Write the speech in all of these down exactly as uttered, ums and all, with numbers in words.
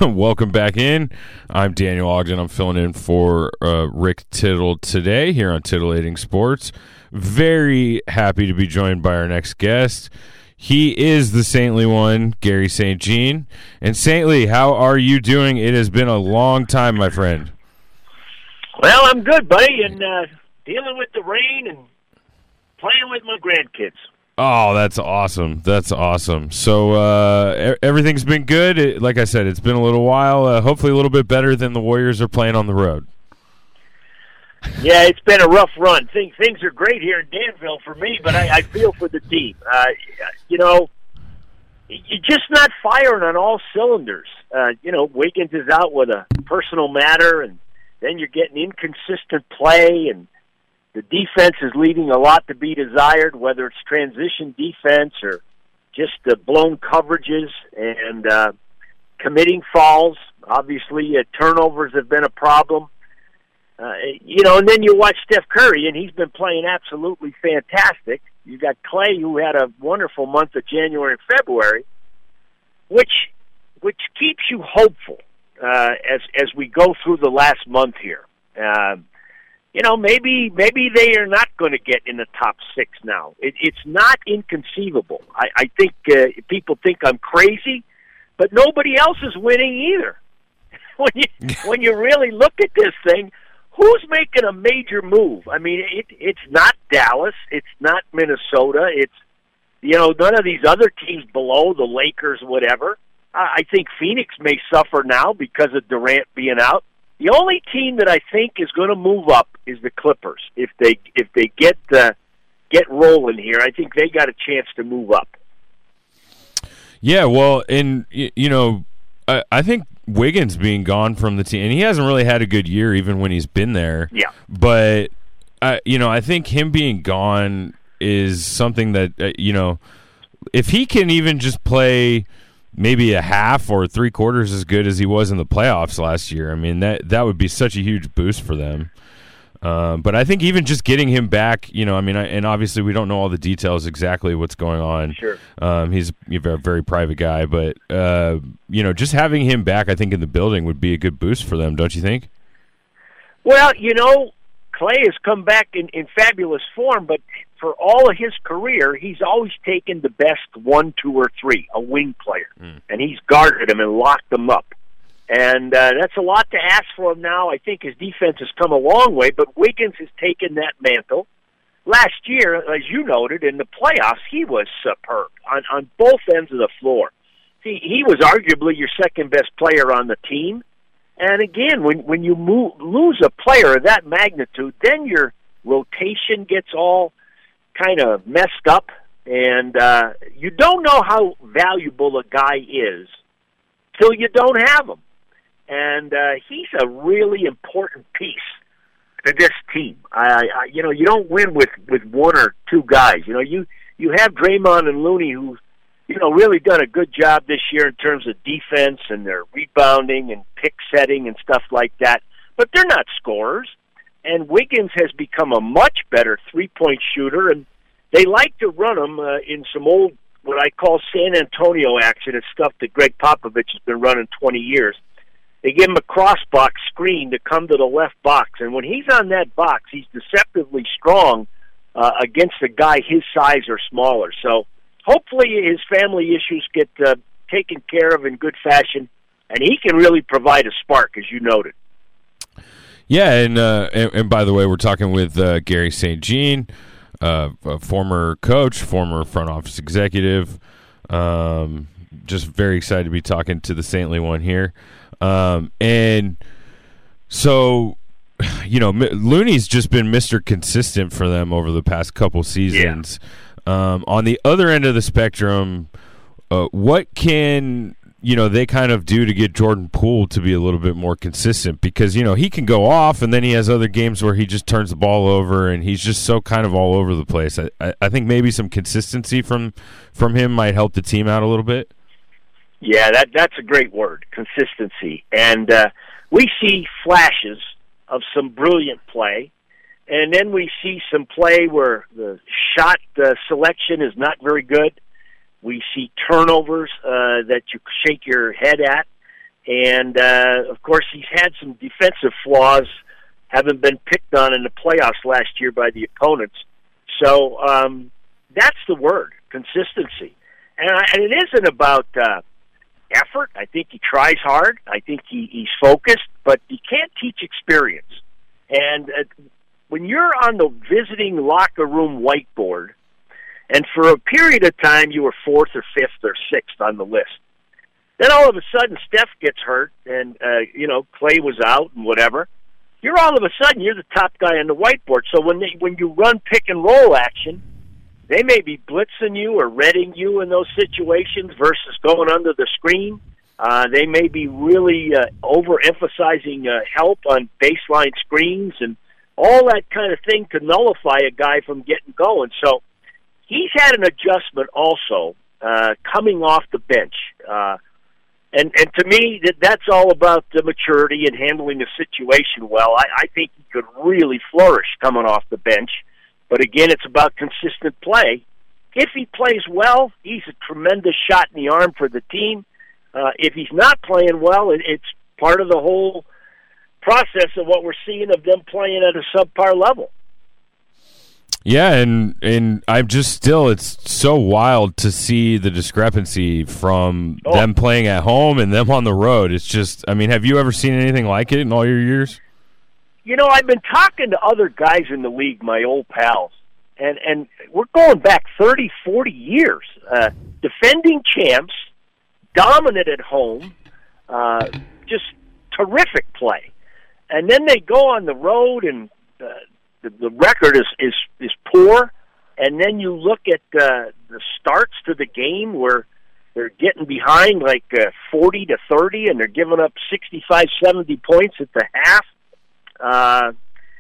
Welcome back in. I'm Daniel Ogden. I'm filling in for uh, Rick Tittle today here on Titillating Sports. Very happy to be joined by our next guest. He is the saintly one, Gary Saint Jean. And Saintly, how are you doing? It has been a long time, my friend. Well, I'm good, buddy, and uh, dealing with the rain and playing with my grandkids. Oh, that's awesome. That's awesome. So uh, everything's been good. It, like I said, it's been a little while. Uh, hopefully a little bit better than the Warriors are playing on the road. Yeah, it's been a rough run. Things, things are great here in Danville for me, but I, I feel for the team. Uh, you know, you're just not firing on all cylinders. Uh, you know, Wiggins is out with a personal matter, and then you're getting inconsistent play, and the defense is leaving a lot to be desired, whether it's transition defense or just the blown coverages and uh, committing fouls. Obviously, uh, turnovers have been a problem. Uh, you know, and then you watch Steph Curry, and he's been playing absolutely fantastic. You got Clay, who had a wonderful month of January and February, which which keeps you hopeful uh, as as we go through the last month here. Um, You know, maybe maybe they are not going to get in the top six now. It, it's not inconceivable. I, I think uh, people think I'm crazy, but nobody else is winning either. when you when you really look at this thing, who's making a major move? I mean, it, it's not Dallas, it's not Minnesota, it's you know none of these other teams below the Lakers, whatever. I, I think Phoenix may suffer now because of Durant being out. The only team that I think is going to move up is the Clippers. If they if they get uh, get rolling here, I think they got a chance to move up. Yeah, well, and you know, I, I think Wiggins being gone from the team, and he hasn't really had a good year even when he's been there. Yeah, but I, you know, I think him being gone is something that uh, you know, if he can even just play maybe a half or three quarters as good as he was in the playoffs last year, I mean, that that would be such a huge boost for them. Um, but I think even just getting him back, you know, I mean, I, and obviously we don't know all the details exactly what's going on. Sure. Um, he's a very private guy, but, uh, you know, just having him back, I think, in the building would be a good boost for them, don't you think? Well, you know, Clay has come back in, in fabulous form, but for all of his career, he's always taken the best one, two, or three, a wing player. Mm. And he's guarded them and locked them up. And uh, that's a lot to ask for him now. I think his defense has come a long way, but Wiggins has taken that mantle. Last year, as you noted, in the playoffs, he was superb on, on both ends of the floor. See, he was arguably your second-best player on the team. And again, when, when you move, lose a player of that magnitude, then your rotation gets all kind of messed up, and uh, you don't know how valuable a guy is till you don't have him. And uh, he's a really important piece to this team. I, I, you know, you don't win with, with one or two guys. You know, you you have Draymond and Looney who, you know, really done a good job this year in terms of defense and their rebounding and pick setting and stuff like that. But they're not scorers. And Wiggins has become a much better three-point shooter, and they like to run him uh, in some old, what I call San Antonio action. It's stuff that Greg Popovich has been running twenty years. They give him a cross-box screen to come to the left box, and when he's on that box, he's deceptively strong uh, against a guy his size or smaller. So hopefully his family issues get uh, taken care of in good fashion, and he can really provide a spark, as you noted. Yeah, and uh, and, and by the way, we're talking with uh, Gary Saint Jean, uh, a former coach, former front office executive. Um, just very excited to be talking to the saintly one here. Um, and so, you know, Looney's just been Mister Consistent for them over the past couple seasons. Yeah. Um, on the other end of the spectrum, uh, what can you know, they kind of do to get Jordan Poole to be a little bit more consistent, because, you know, he can go off and then he has other games where he just turns the ball over and he's just so kind of all over the place. I, I, I think maybe some consistency from from him might help the team out a little bit. Yeah, that that's a great word, consistency. And uh, we see flashes of some brilliant play, and then we see some play where the shot uh, selection is not very good. We see turnovers uh, that you shake your head at. And, uh, of course, he's had some defensive flaws, having been picked on in the playoffs last year by the opponents. So um, that's the word, consistency. And, I, and it isn't about uh, effort. I think he tries hard. I think he, he's focused, but you can't teach experience. And uh, when you're on the visiting locker room whiteboard, and for a period of time you were fourth or fifth or sixth on the list, then all of a sudden Steph gets hurt, and uh, you know Clay was out and whatever. You're all of a sudden you're the top guy on the whiteboard. So when they, when you run pick and roll action, they may be blitzing you or reading you in those situations versus going under the screen. Uh, they may be really uh, overemphasizing uh, help on baseline screens and all that kind of thing to nullify a guy from getting going. So he's had an adjustment also uh, coming off the bench. Uh, And and to me, that that's all about the maturity and handling the situation well. I, I think he could really flourish coming off the bench. But again, it's about consistent play. If he plays well, he's a tremendous shot in the arm for the team. Uh, if he's not playing well, it, it's part of the whole process of what we're seeing of them playing at a subpar level. Yeah, and and I'm just still, it's so wild to see the discrepancy from oh. them playing at home and them on the road. It's just, I mean, have you ever seen anything like it in all your years? You know, I've been talking to other guys in the league, my old pals, and, and we're going back thirty, forty years. Uh, defending champs, dominant at home, uh, just terrific play. And then they go on the road and uh, The, the record is, is, is poor, and then you look at uh, the starts to the game where they're getting behind like uh, forty to thirty, and they're giving up sixty-five, seventy points at the half. Uh,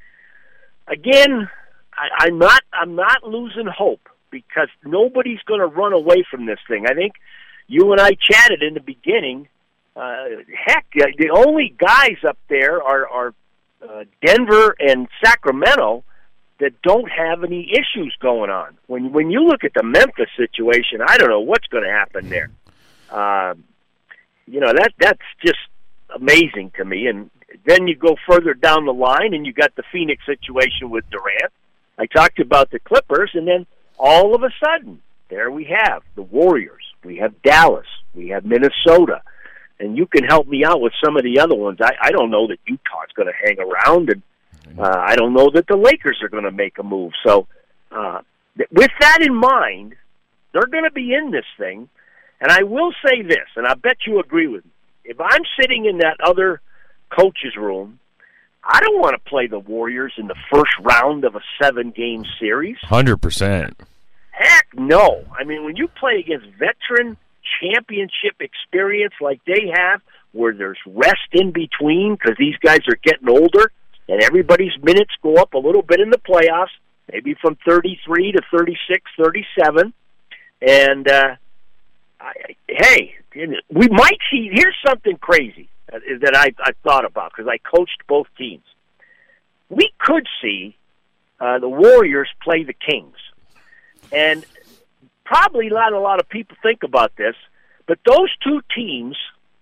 again, I, I'm not I'm not losing hope because nobody's going to run away from this thing. I think you and I chatted in the beginning. Uh, heck, the only guys up there are are. Uh, Denver and Sacramento that don't have any issues going on. When when you look at the Memphis situation, I don't know what's going to happen there. Uh, you know that that's just amazing to me. And then you go further down the line, and you got the Phoenix situation with Durant. I talked about the Clippers, and then all of a sudden, there we have the Warriors. We have Dallas. We have Minnesota. And you can help me out with some of the other ones. I, I don't know that Utah's going to hang around, and uh, I don't know that the Lakers are going to make a move. So uh, th- with that in mind, they're going to be in this thing. And I will say this, and I bet you agree with me. If I'm sitting in that other coach's room, I don't want to play the Warriors in the first round of a seven-game series. one hundred percent. Heck no. I mean, when you play against veteran championship experience like they have, where there's rest in between because these guys are getting older and everybody's minutes go up a little bit in the playoffs, maybe from thirty-three to thirty-six, thirty-seven. And, uh, I, hey, we might see, here's something crazy that I, I thought about because I coached both teams. We could see uh, the Warriors play the Kings. And probably not a lot of people think about this, but those two teams,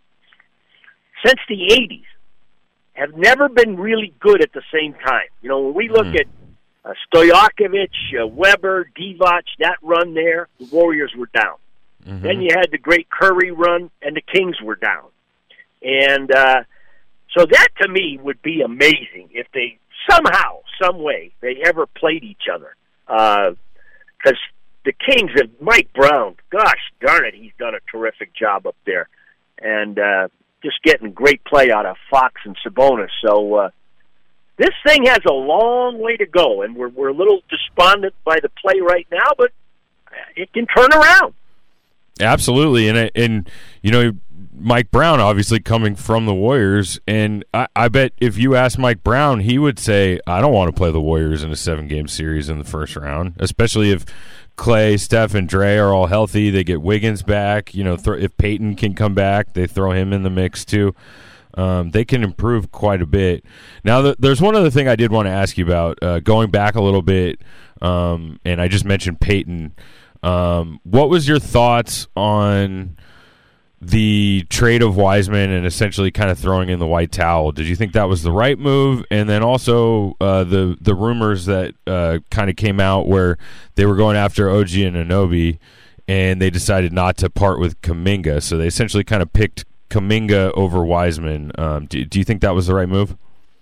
since the eighties, have never been really good at the same time. You know, when we look mm. at uh, Stojakovic, uh, Weber, Divac, that run there, the Warriors were down. Mm-hmm. Then you had the great Curry run, and the Kings were down. And uh, so that, to me, would be amazing if they somehow, some way, they ever played each other. Because uh, the Kings have Mike Brown. Gosh darn it, he's done a terrific job up there. And uh, just getting great play out of Fox and Sabonis. So uh, this thing has a long way to go, and we're, we're a little despondent by the play right now, but it can turn around. Absolutely. And, and you know, Mike Brown obviously coming from the Warriors, and I, I bet if you ask Mike Brown, he would say, I don't want to play the Warriors in a seven-game series in the first round, especially if Clay, Steph, and Dre are all healthy. They get Wiggins back. You know, th- if Peyton can come back, they throw him in the mix too. Um, they can improve quite a bit. Now, th- there's one other thing I did want to ask you about, uh, going back a little bit, um, and I just mentioned Peyton. Um, what was your thoughts on the trade of Wiseman and essentially kind of throwing in the white towel. Did you think that was the right move? And then also uh, the the rumors that uh, kind of came out where they were going after O G Anunoby, and they decided not to part with Kuminga. So they essentially kind of picked Kuminga over Wiseman. Um, do, do you think that was the right move?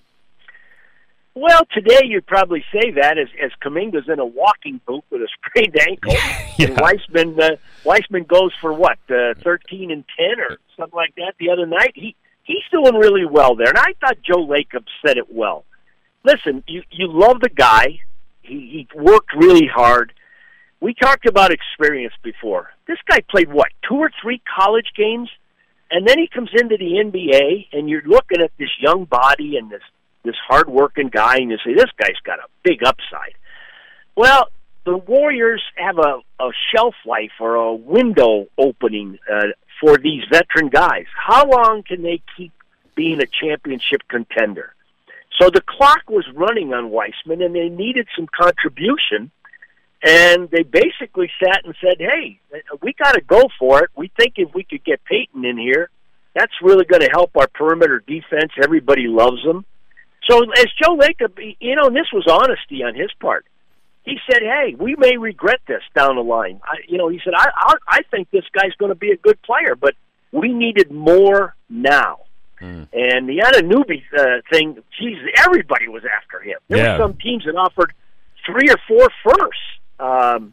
Well, today you'd probably say that as as Kuminga's in a walking boot with a sprained ankle, yeah. and Weissman uh, Weissman goes for what uh, thirteen and ten or something like that the other night. He he's doing really well there, and I thought Joe Lacob said it well. Listen, you you love the guy. He he worked really hard. We talked about experience before. This guy played what two or three college games, and then he comes into the N B A, and you're looking at this young body and this. this hard-working guy, and you say, this guy's got a big upside. Well, the Warriors have a, a shelf life or a window opening uh, for these veteran guys. How long can they keep being a championship contender? So the clock was running on Weissman, and they needed some contribution, and they basically sat and said, hey, we got to go for it. We think if we could get Payton in here, that's really going to help our perimeter defense. Everybody loves them. So as Joe Lacob, you know, and this was honesty on his part. He said, hey, we may regret this down the line. I, you know, he said, I, I, I think this guy's going to be a good player, but we needed more now. Mm. And the Anunoby uh, thing, geez, everybody was after him. There yeah. were some teams that offered three or four firsts. Um,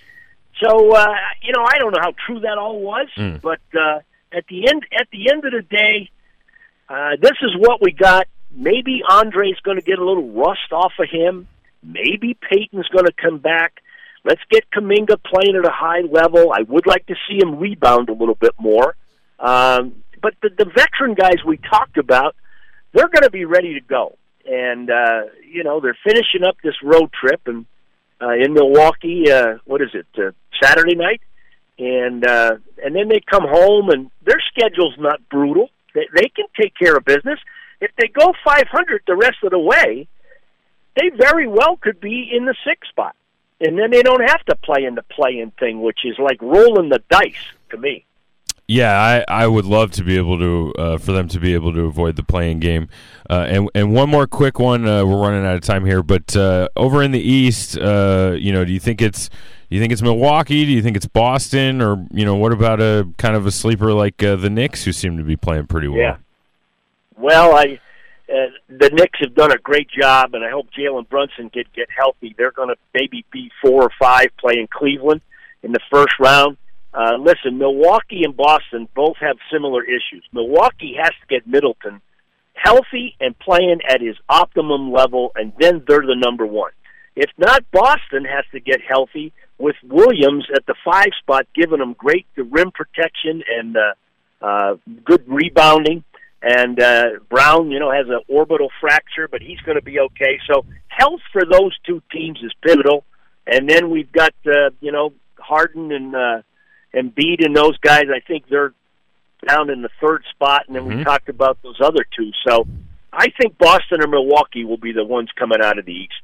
so, uh, you know, I don't know how true that all was, mm. but uh, at the end, at the end of the day, uh, this is what we got. Maybe Andre's going to get a little rust off of him. Maybe Payton's going to come back. Let's get Kuminga playing at a high level. I would like to see him rebound a little bit more. Um, but the, the veteran guys we talked about, they're going to be ready to go. And, uh, you know, they're finishing up this road trip and uh, in Milwaukee, uh, what is it, uh, Saturday night? And uh, and then they come home, and their schedule's not brutal. They, they can take care of business. If they go five hundred the rest of the way, they very well could be in the sixth spot. And then they don't have to play in the play-in thing, which is like rolling the dice to me. Yeah, I, I would love to be able to uh, for them to be able to avoid the play-in game. Uh, and and one more quick one. Uh, we're running out of time here, but uh, over in the East, uh, you know, do you think it's do you think it's Milwaukee? Do you think it's Boston? Or you know, what about a kind of a sleeper like uh, the Knicks, who seem to be playing pretty well? Yeah. Well, I uh, the Knicks have done a great job, and I hope Jalen Brunson can get healthy. They're going to maybe be four or five playing Cleveland in the first round. Uh, listen, Milwaukee and Boston both have similar issues. Milwaukee has to get Middleton healthy and playing at his optimum level, and then they're the number one. If not, Boston has to get healthy with Williams at the five spot, giving them great rim protection and uh, uh, good rebounding. And uh, Brown, you know, has an orbital fracture, but he's going to be okay. So health for those two teams is pivotal. And then we've got, uh, you know, Harden and uh, Embiid and those guys. I think they're down in the third spot. And then mm-hmm. we talked about those other two. So I think Boston or Milwaukee will be the ones coming out of the East.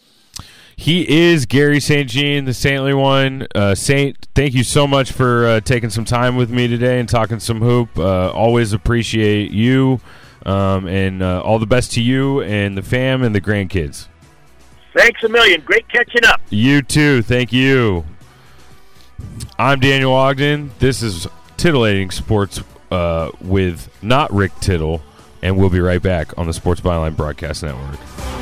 He is Gary Saint Jean, the Saintly one. Uh, Saint, thank you so much for uh, taking some time with me today and talking some hoop. Uh, always appreciate you, um, and uh, all the best to you and the fam and the grandkids. Thanks a million. Great catching up. You too. Thank you. I'm Daniel Ogden. This is Titillating Sports uh, with not Rick Tittle, and we'll be right back on the Sports Byline Broadcast Network.